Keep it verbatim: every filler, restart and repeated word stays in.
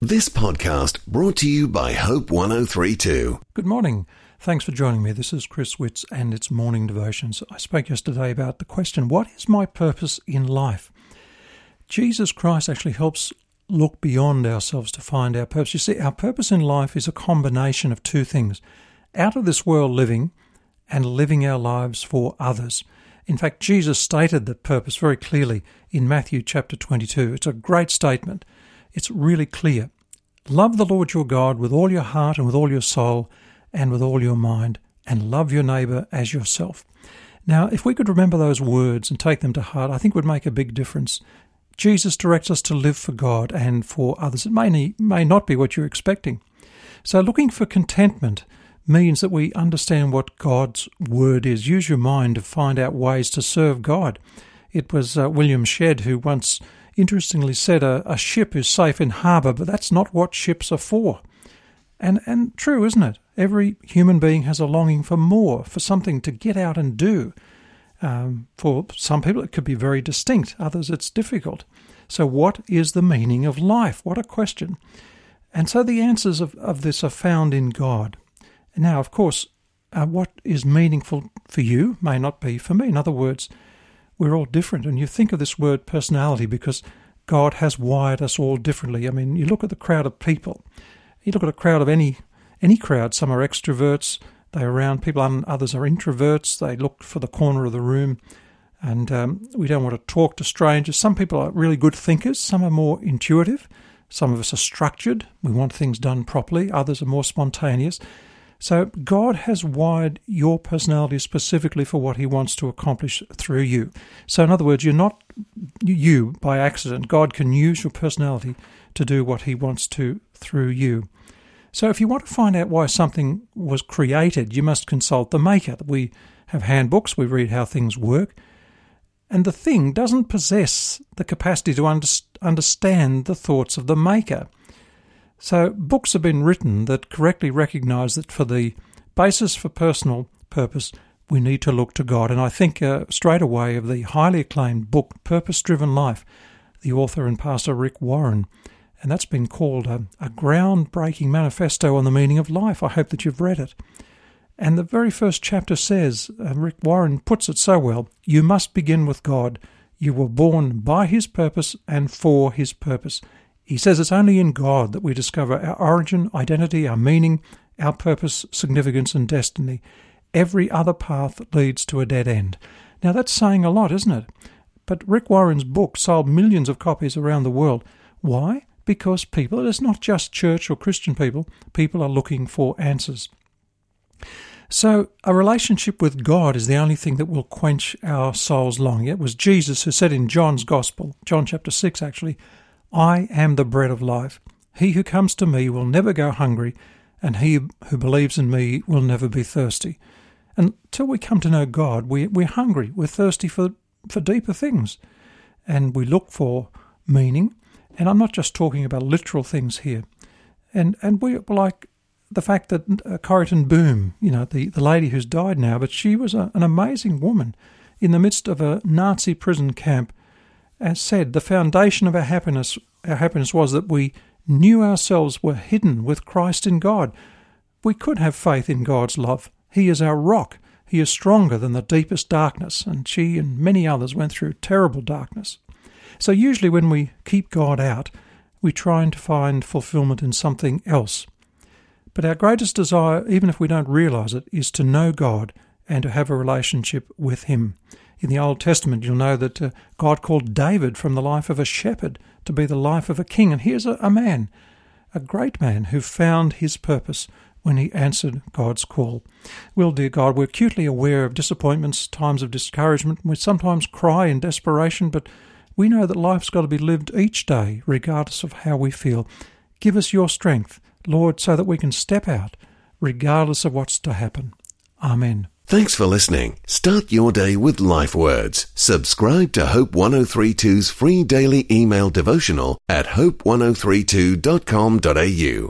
This podcast brought to you by Hope one oh three two. Good morning. Thanks for joining me. This is Chris Witts and it's Morning Devotions. I spoke yesterday about the question, what is my purpose in life? Jesus Christ actually helps look beyond ourselves to find our purpose. You see, our purpose in life is a combination of two things: out of this world living and living our lives for others. In fact, Jesus stated that purpose very clearly in Matthew chapter twenty-two. It's a great statement. It's really clear. Love the Lord your God with all your heart and with all your soul and with all your mind, and love your neighbour as yourself. Now, if we could remember those words and take them to heart, I think it would make a big difference. Jesus directs us to live for God and for others. It may, may not be what you're expecting. So looking for contentment means that we understand what God's word is. Use your mind to find out ways to serve God. It was uh, William Shedd who once interestingly said a, a ship is safe in harbour, but that's not what ships are for. And and true, isn't it? Every human being has a longing for more, for something to get out and do. Um, for some people it could be very distinct, others it's difficult. So what is the meaning of life? What a question. And so the answers of, of this are found in God. Now, of course, uh, what is meaningful for you may not be for me. In other words, we're all different. And you think of this word personality because God has wired us all differently. I mean, you look at the crowd of people. You look at a crowd of any any crowd. Some are extroverts. They're around people. Others are introverts. They look for the corner of the room. And um, we don't want to talk to strangers. Some people are really good thinkers. Some are more intuitive. Some of us are structured. We want things done properly. Others are more spontaneous. So God has wired your personality specifically for what he wants to accomplish through you. So in other words, you're not you by accident. God can use your personality to do what he wants to through you. So if you want to find out why something was created, you must consult the maker. We have handbooks, we read how things work, and the thing doesn't possess the capacity to under- understand the thoughts of the maker. So books have been written that correctly recognise that for the basis for personal purpose, we need to look to God. And I think uh, straight away of the highly acclaimed book, Purpose-Driven Life, the author and pastor Rick Warren. And that's been called a, a groundbreaking manifesto on the meaning of life. I hope that you've read it. And the very first chapter says, uh, Rick Warren puts it so well, you must begin with God. You were born by his purpose and for his purpose. He says it's only in God that we discover our origin, identity, our meaning, our purpose, significance and destiny. Every other path leads to a dead end. Now that's saying a lot, isn't it? But Rick Warren's book sold millions of copies around the world. Why? Because people, it's not just church or Christian people, people are looking for answers. So a relationship with God is the only thing that will quench our soul's longing. It was Jesus who said in John's Gospel, John chapter six actually, I am the bread of life. He who comes to me will never go hungry, and he who believes in me will never be thirsty. Until we come to know God, we, we're hungry, we're thirsty for, for deeper things, and we look for meaning. And I'm not just talking about literal things here. And and we like the fact that uh, Corrie ten Boom, you know, the, the lady who's died now, but she was a, an amazing woman in the midst of a Nazi prison camp, and said the foundation of our happiness, our happiness was that we knew ourselves were hidden with Christ in God. We could have faith in God's love. He is our rock. He is stronger than the deepest darkness, and she and many others went through terrible darkness. So usually when we keep God out, we try to find fulfillment in something else. But our greatest desire, even if we don't realise it, is to know God and to have a relationship with him. In the Old Testament, you'll know that uh, God called David from the life of a shepherd to be the life of a king. And here's a, a man, a great man, who found his purpose when he answered God's call. Well, dear God, we're acutely aware of disappointments, times of discouragement. We sometimes cry in desperation, but we know that life's got to be lived each day, regardless of how we feel. Give us your strength, Lord, so that we can step out, regardless of what's to happen. Amen. Thanks for listening. Start your day with Life Words. Subscribe to Hope one oh three two's free daily email devotional at hope one oh three two dot com dot a u.